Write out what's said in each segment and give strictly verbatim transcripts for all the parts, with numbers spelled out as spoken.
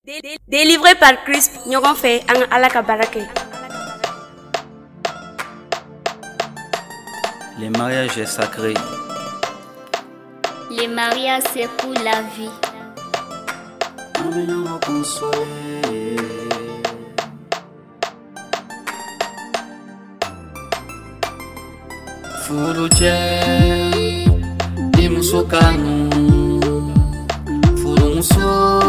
Délivré par Christ, Nyogon fait un alaka barake. Le mariage est sacré. Le mariage c'est pour la vie. Amenons consoler. Furuche, imusokanu, furumuso,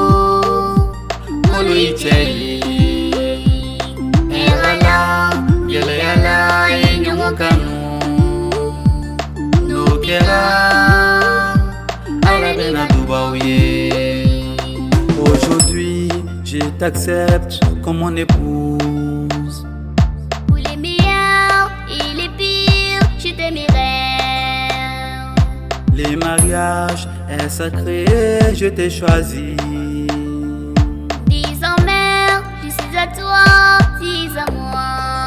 oluicheli, erala, yeleala, inyongokanu, nukera, alabena dubaouye. Aujourd'hui, je t'accepte comme mon épouse. Pour les meilleurs et les pires, je t'aimerai. Le mariage est sacré, je t'ai choisi. Désormais, je suis à toi, dis à moi.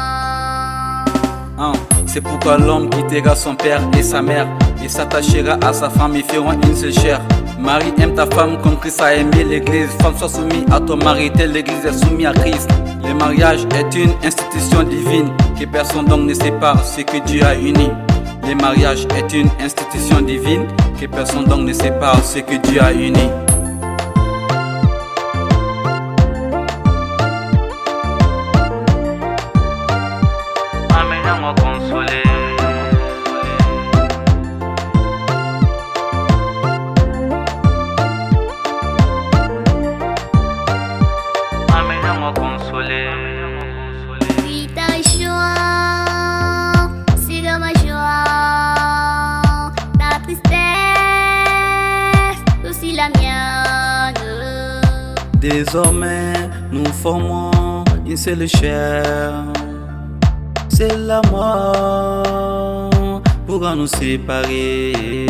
Hein, c'est pourquoi l'homme quittera son père et sa mère et s'attachera à sa femme et feront une seule chair. Marie, aime ta femme comme Christ a aimé l'église. Femme, sois soumise à ton mari, telle l'église est soumise à Christ. Le mariage est une institution divine que personne donc ne sépare ce que Dieu a uni. Le mariage est une institution divine que personne donc ne sépare ce que Dieu a uni. Amenons-moi consoler. Amenons-moi consoler. Oui, ta joie, c'est de ma joie. Ta tristesse, aussi la mienne. Désormais, nous formons une seule chair. C'est la mort pourra nous séparer.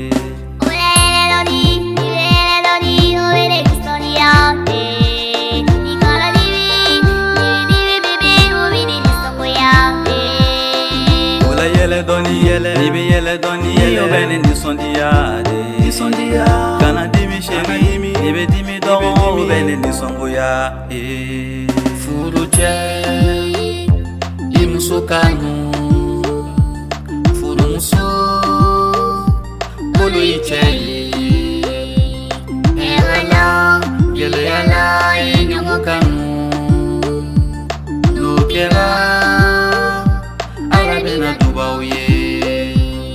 Yele doni yele, libi yele doni yele, obene ni sondiade, ni sondiade. Kana dimi shemi, libi dimi domo, obene ni songoya. Furuche, imusokanu, furumuso, oluicheli. Erala, yele yala, inyongokanu, nukera. Alabena dubaouye.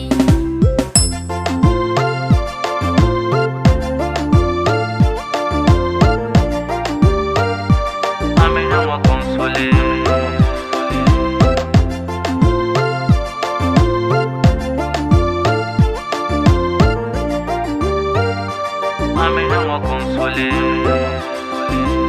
Amenons-moi consoler. Amenons-moi consoler.